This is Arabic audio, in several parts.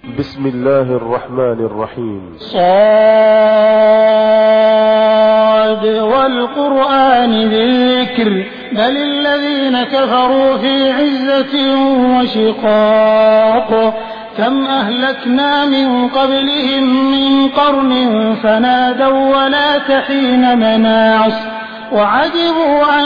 بسم الله الرحمن الرحيم. صاد والقرآن ذي الذكر بل الذين كفروا في عزة وشقاق كم أهلكنا من قبلهم من قرن فنادوا ولا تحين مناص وعجبوا أن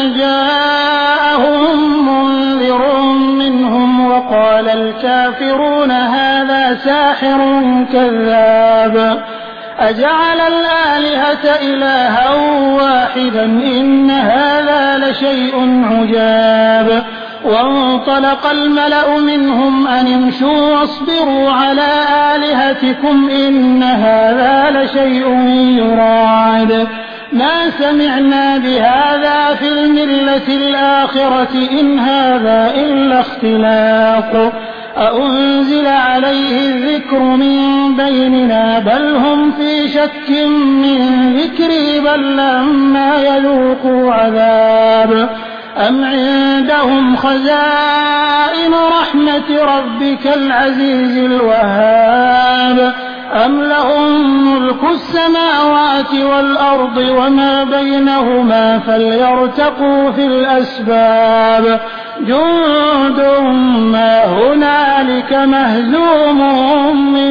جاءهم منذر منهم وقال الكافرون هذا ساحر كذاب أجعل الآلهة إلها واحدا إن هذا لشيء عجاب وانطلق الملأ منهم أن امشوا واصبروا على آلهتكم إن هذا لشيء يراد ما سمعنا بهذا في الملة الآخرة إن هذا إلا اختلاق أأنزل عليه الذكر من بيننا بل هم في شك من ذكري بل لما يذوقوا عذاب أم عندهم خزائن رحمة ربك العزيز الوهاب أم لهم ملك السماوات والأرض وما بينهما فليرتقوا في الأسباب جند ما هنالك مهزوم من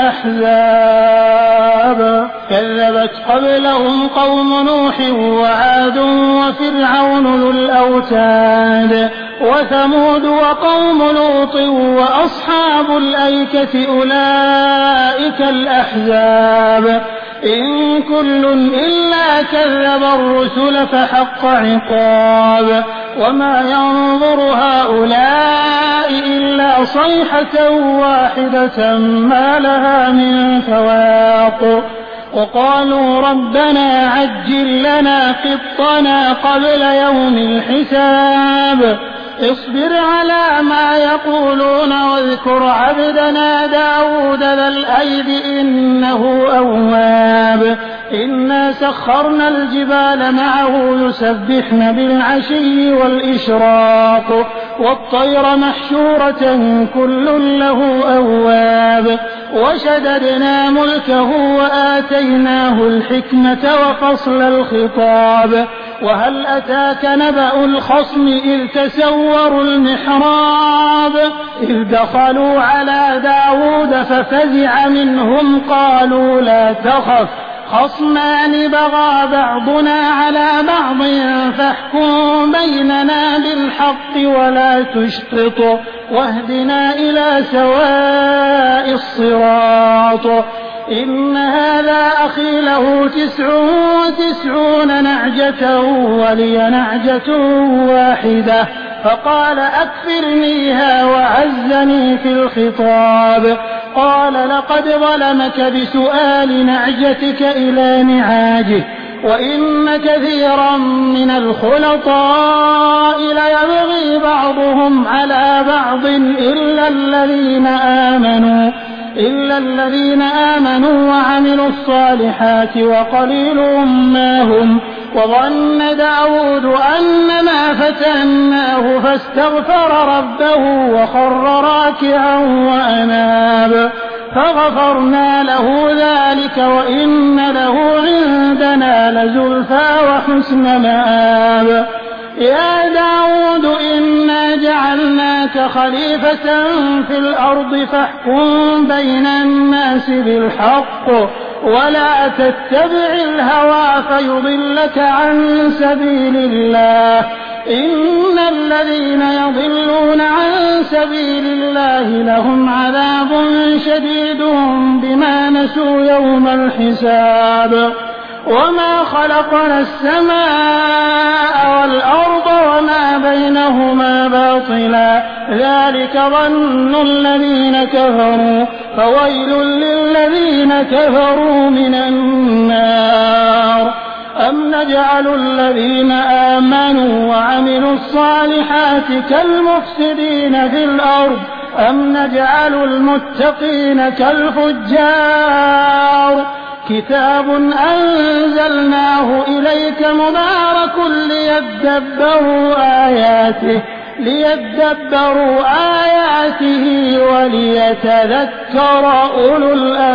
الأحزاب كذبت قبلهم قوم نوح وعاد وفرعون ذو الأوتاد وثمود وقوم لوط وأصحاب الأيكة أولئك الأحزاب إن كل إلا كذب الرسل فحق عقاب وما ينظر هؤلاء إلا صيحة واحدة ما لها من فواق وقالوا ربنا عجل لنا قطنا قبل يوم الحساب اصبر على ما يقولون واذكر عبدنا داود ذا الأيد إنه أواب إنا سخرنا الجبال معه يسبحن بالعشي والإشراق والطير محشورة كل له أواب وشددنا ملكه وآتيناه الحكمة وفصل الخطاب وهل أتاك نبأ الخصم إذ تسوروا المحراب إذ دخلوا على داود ففزع منهم قالوا لا تخف خصمان بغى بعضنا على بعض فاحكم بيننا بالحق ولا تشطط واهدنا إلى سواء الصراط إن هذا أخي له 99 نعجة ولي نعجة واحدة فقال أكفرنيها وعزني في الخطاب قال لقد ظلمك بسؤال نعجتك إلى نعاجه وإن كثيرا من الخلطاء ليبغي بعضهم على بعض إلا الذين آمنوا وعملوا الصالحات وقليل ما هم وظن داود أنما فتناه فاستغفر ربه وخر راكعا وأناب فغفرنا له ذلك وإن له عندنا لزلفى وحسن مآب يا داود إنا جعلناك خليفة في الأرض فاحكم بين الناس بالحق ولا تتبع الهوى فيضلك عن سبيل الله إن الذين يضلون عن سبيل الله لهم عذاب شديد بما نسوا يوم الحساب وما خلقنا السماء والأرض وما بينهما باطلا ذلك ظن الذين كفروا فويل للذين كفروا من النار أم نجعل الذين آمنوا وعملوا الصالحات كالمفسدين في الأرض أم نجعل المتقين كالفجار كتاب أنزلناه إليك مبارك ليدبروا آياته ليدبروا آياته وليتذكر أولو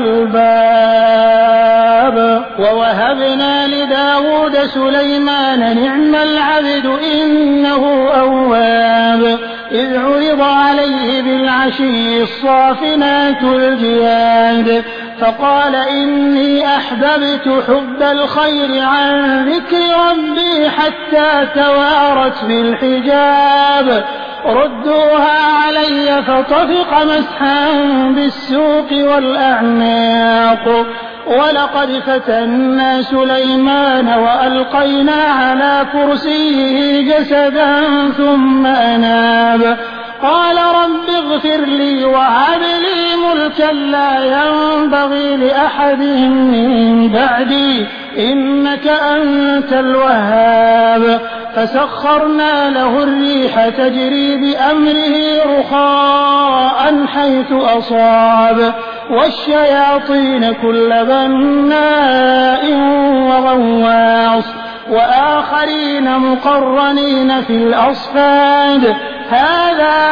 الألباب. ووهبنا لداود سليمان نعم العبد إنه أواب إذ عرض عليه بالعشي الصافنات الجياد فقال إني أحببت حب الخير عن ذكر ربي حتى توارت بالحجاب ردوها علي فطفق مسحا بالسوق والأعناق ولقد فتنا سليمان وألقينا على كرسيه جسدا ثم أناب قال رب اغفر لي وهب لي ملكا لا ينبغي لأحد من بعدي إنك أنت الوهاب فسخرنا له الريح تجري بأمره رخاء حيث أصاب والشياطين كل بناء وغواص وآخرين مقرنين في الأصفاد هذا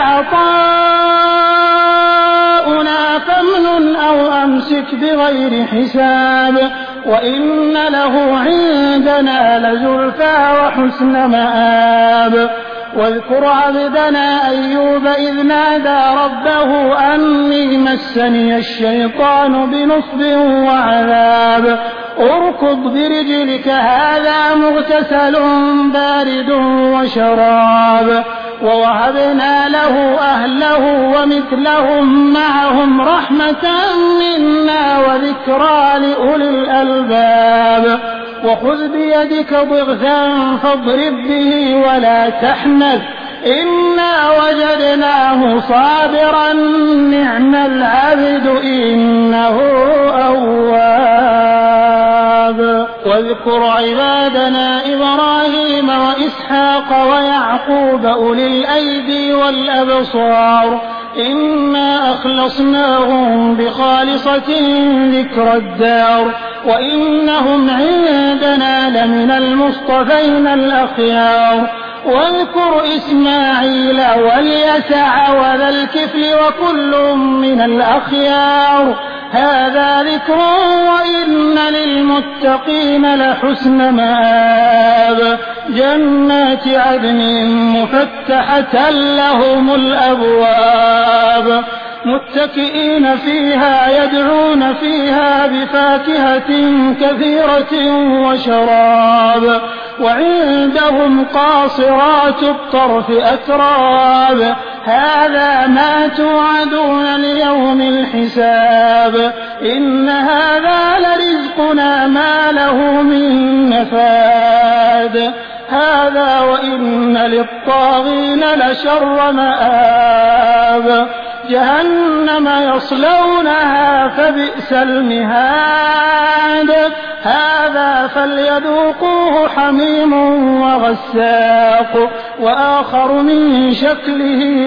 عطاؤنا فامنن أو أمسك بغير حساب وإن له عندنا لزلفى وحسن مآب واذكر عبدنا أيوب إذ نادى ربه أني مسني الشيطان بنصب وعذاب اركض برجلك هذا مغتسل بارد وشراب ووهبنا له أهله ومثلهم معهم رحمة منا وذكرى لأولي الألباب وخذ بيدك ضغثا فاضرب به ولا تحنث إنا وجدناه صابرا نعم العبد إنه أواب واذكر عبادنا إبراهيم وإسحاق ويعقوب أولي الأيدي والأبصار إنا أخلصناهم بخالصة ذكر الدار وإنهم عندنا لمن المصطفين الأخيار واذكر إسماعيل واليسع وذا الكفل وكل من الأخيار هذا ذكر وإن للمتقين لحسن مآب جنات عدن مفتحة لهم الأبواب متكئين فيها يدعون فيها بفاكهة كثيرة وشراب وعندهم قاصرات الطرف أتراب هذا ما توعدون ليوم الحساب إن هذا لرزقنا ما له من نفاد هذا وإن للطاغين لشر مآب جهنم يصلونها فبئس المهاد هذا فليذوقوه حميم وغساق وآخر من شكله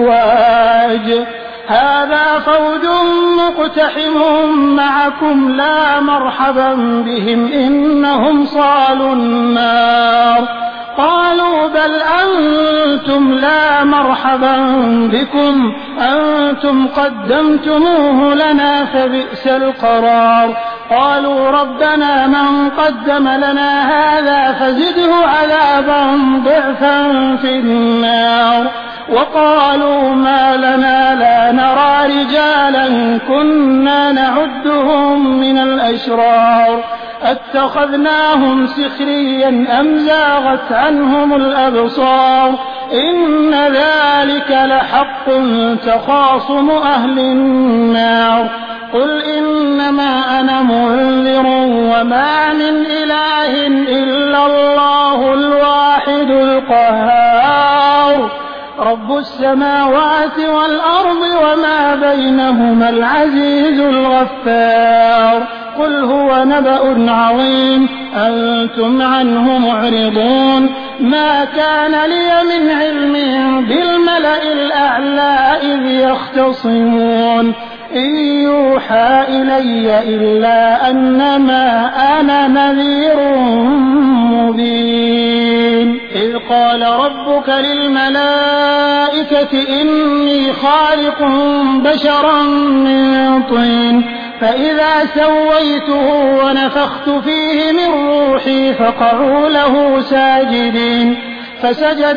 أزواج هذا فوج مقتحم معكم لا مرحبا بهم إنهم صالوا النار قالوا بل أنتم لا مرحبا بكم أنتم قدمتموه لنا فبئس القرار قالوا ربنا من قدم لنا هذا فزده عذابا ضعفا في النار وقالوا ما لنا لا نرى رجالا كنا نعدهم من الأشرار اتخذناهم سخريا أم زاغت عنهم الأبصار إن ذلك لحق تخاصم أهل النار قل إنما أنا منذر وما من إله إلا الله الواحد القهار رب السماوات والأرض وما بينهما العزيز الغفار قل هو نبأ عظيم أنتم عنه معرضون ما كان لي من علم بالملأ الأعلى إذ يختصمون إن يوحى إلي إلا أنما أنا نذير مبين إذ قال ربك للملائكة إني خالق بشرا من طين فإذا سويته ونفخت فيه من روحي فقعوا له ساجدين فسجد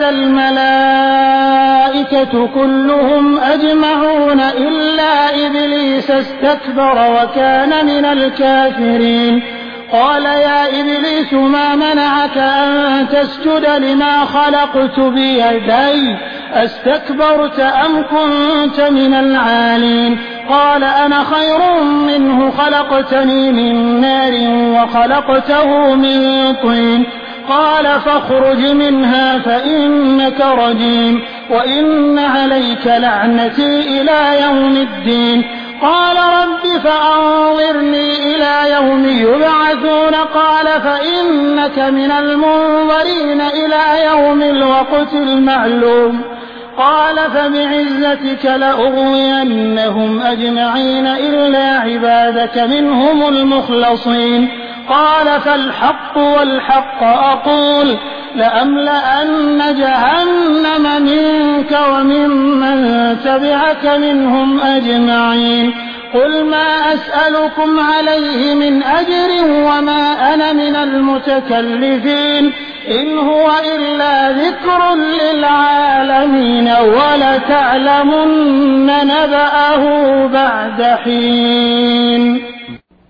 الملائكة كلهم أجمعون إلا إبليس استكبر وكان من الكافرين قال يا إبليس ما منعك أن تسجد لما خلقت بيدي أستكبرت أم كنت من العالين قال أنا خير منه خلقتني من نار وخلقته من طين قال فاخرج منها فإنك رجيم وإن عليك لعنتي إلى يوم الدين قال رب فأنظرني إلى يوم يبعثون قال فإنك من المنظرين إلى يوم الوقت المعلوم قال فبعزتك لأغوينهم أجمعين إلا عبادك منهم المخلصين قال فالحق والحق أقول لأملأن جهنم منك وممن تبعك منهم أجمعين قل ما أسألكم عليه من أجر وما أنا من المتكلفين إن هو إلا ذكر للعالمين ولتعلمن نبأه بعد حين